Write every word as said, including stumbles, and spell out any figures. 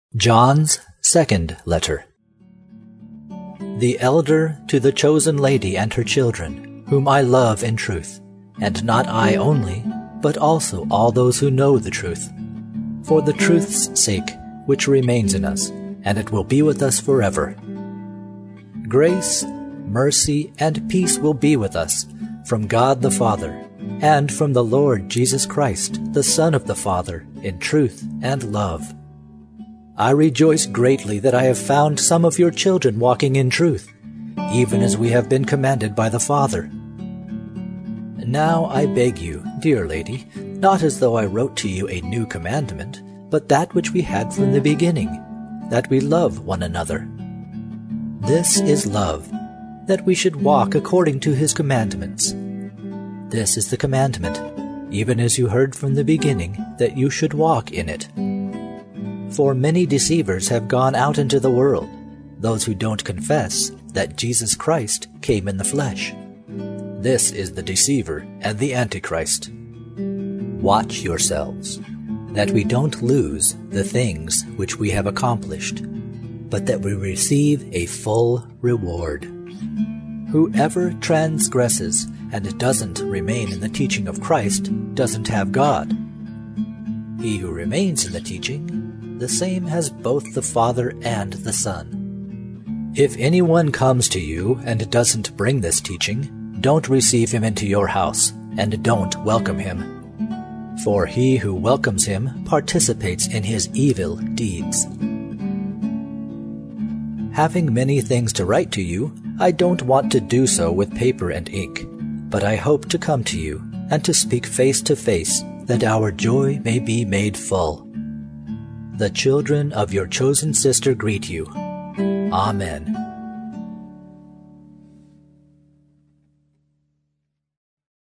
John's second letter. The elder to the chosen lady and her children, whom I love in truth, and not I only, but also all those who know the truth, for the truth's sake which remains in us, and it will be with us forever. Grace, mercy, and peace will be with us from God the Father, and from the Lord Jesus Christ, the Son of the Father, in truth and love. I rejoice greatly that I have found some of your children walking in truth, even as we have been commanded by the Father. Now I beg you, dear lady, not as though I wrote to you a new commandment, but that which we had from the beginning, that we love one another. This is love, that we should walk according to his commandments. This is the commandment, even as you heard from the beginning, that you should walk in it. For many deceivers have gone out into the world, those who don't confess that Jesus Christ came in the flesh. This is the deceiver and the Antichrist. Watch yourselves, that we don't lose the things which we have accomplished, but that we receive a full reward. Whoever transgresses and doesn't remain in the teaching of Christ doesn't have God. He who remains in the teaching, the same has both the Father and the Son. If anyone comes to you and doesn't bring this teaching, don't receive him into your house, and don't welcome him. For he who welcomes him participates in his evil deeds. Having many things to write to you, I don't want to do so with paper and ink, but I hope to come to you and to speak face to face, that our joy may be made full. The children of your chosen sister greet you. Amen.